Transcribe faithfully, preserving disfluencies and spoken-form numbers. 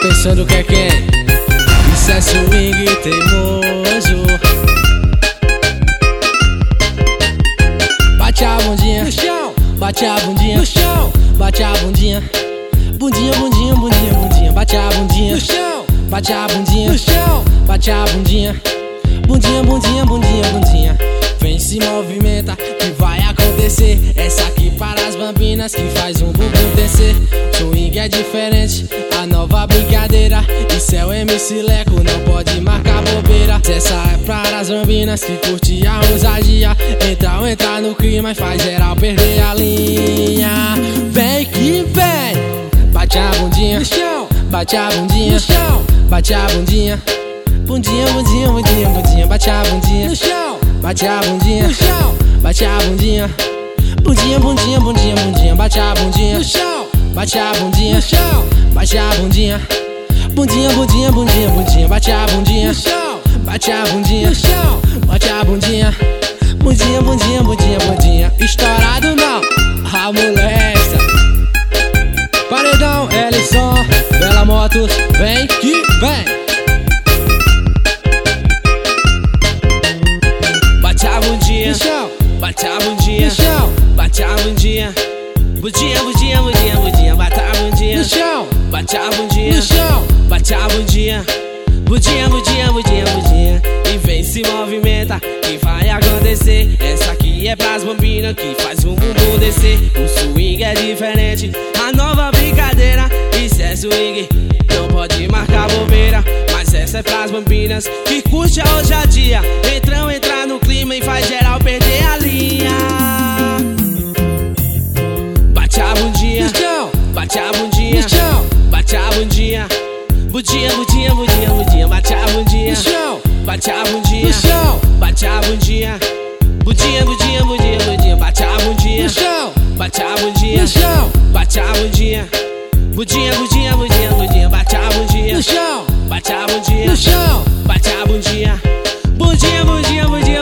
pensando que é quem? Isso é swing teimoso. Bate a bundinha no chão, bate a bundinha no chão, bate a bundinha. Bundinha, bundinha, bundinha, bundinha. Bate a bundinha no chão, bate a bundinha no chão, bate a bundinha. Bundinha, bundinha, bundinha, bundinha. Vem, se movimenta que vai acontecer. Essa aqui para as bambinas que faz um bumbum descer. Swing é diferente, a nova brincadeira. Isso é o M C Leco, não pode marcar bobeira. Essa é para as bambinas que curte a ousadia. Entra ou entra no clima e faz geral perder a linha. Vem que vem. Bate a bundinha no chão, bate a bundinha no chão, bate a bundinha. Bundinha, bundinha, bundinha, bundinha. Bate a bundinha no chão, bate a bundinha no chão, bate a bundinha. Bundinha, bundinha, bundinha, bundinha. Bate a bundinha no chão, bate a bundinha no chão, bate a bundinha. Bundinha, bundinha, bundinha, bundinha. Bate a bundinha no chão, bate a bundinha no chão, bate a bundinha. Bundinha, bundinha, bundinha, bundinha. Estourado não, a molesta. Paredão, Ellison, Bela Motos, vem que vem. Bate a bundinha no chão, bate a bundinha no chão, bate a bundinha. Bundinha, bundinha, bundinha, bundinha. Bate a bundinha no chão, bate a bundinha no chão, bate a bundinha. Bundinha, bundinha, bundinha, bundinha. E vem, se movimenta que vai acontecer. Essa aqui é pras bambinas que faz um bumbum descer. O swing é diferente, a nova brincadeira. Isso é swing, não pode marcar bobeira. Mas essa é pras bambinas que curte a ousadia. Entrão, entrar no clima e faz geral perder a linha. Bate a bundinha no chão, bate a bundinha no chão, bate a bundinha. Bundinha, bundinha, bundinha, bundinha. Bate a bundinha no chão, bate a bundinha no chão, bate a bundinha. Bundinha, bundinha, bundinha, bundinha. Bate a bundinha no chão, bate a bundinha no chão, bate a bundinha. Bundinha, bundinha, bundinha, bundinha. Bate a bundinha no chão, bate a bundinha no chão, bate a bundinha. Bundinha, bundinha, bundinha.